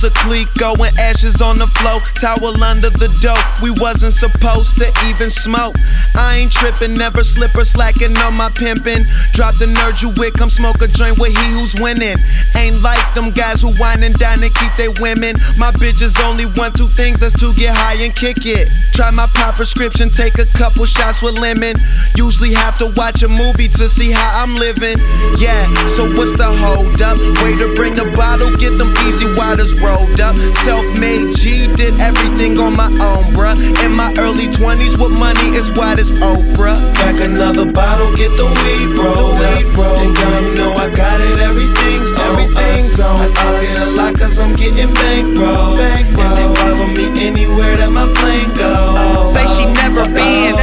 a Clico and ashes on the floor. Towel under the dope, we wasn't supposed to even smoke. I ain't trippin', never slip or slacking on my pimpin'. Drop the nerd you with, come smoke a joint with he who's winning. Ain't like them guys who wine and dine and keep they women. My bitches only want two things, that's to get high and kick it. Try my pop prescription, take a couple shots with lemon. Usually have to watch a movie to see how I'm living. Yeah, so what's the hold up? Way to bring a bottle, get them easy waters rolled up. Self-made G, did everything on my own, bruh. In my early 20s with money as wide as Oprah. Back another bottle, get the weed rolled up. And girl, you know I got it, everything's on. I talk it a lot cause I'm getting bankrolled. And they follow me anywhere that my plane goes. Say she never been.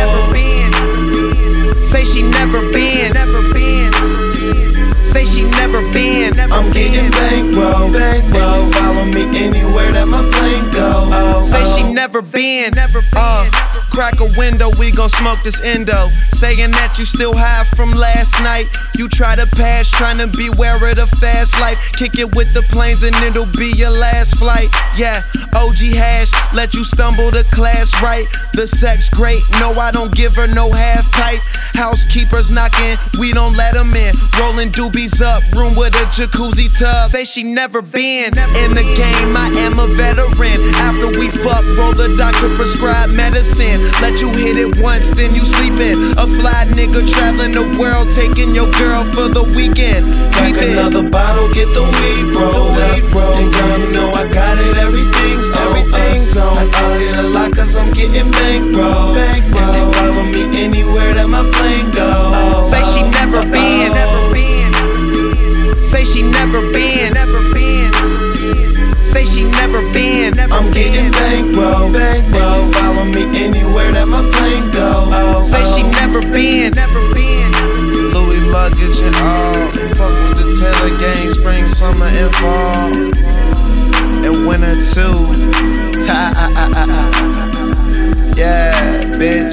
Say she never been. Say she never been. I'm getting bankrolled. And they follow me anywhere that my plane goes. Say she never been. Crack a window, we gon' smoke this endo. Saying that you still high from last night. You try to pass, tryna beware of the fast life. Kick it with the planes and it'll be your last flight. Yeah, OG hash, let you stumble to class right. The sex great, no I don't give her no half pipe. Housekeepers knocking, we don't let them in. Rolling doobies up, room with a jacuzzi tub. Say she never been in the game, I am a veteran. After we fuck, roll the doctor prescribed medicine. Let you hit it once, then you sleepin'. A fly nigga traveling the world, taking your girl for the weekend. Back another bottle, get the weed rolled up. And girl, you know I got it, everything's on. I talk it a lot cause I'm getting bankrolled. And they follow me anywhere that my plane goes. Say she never been. Say she never been. Say she never been. I'm getting bankrolled. And they follow me anywhere that my plane goes. Say she never been. Louis luggage and all. Fuck with the Taylor gang, spring, summer, and fall. And winter too.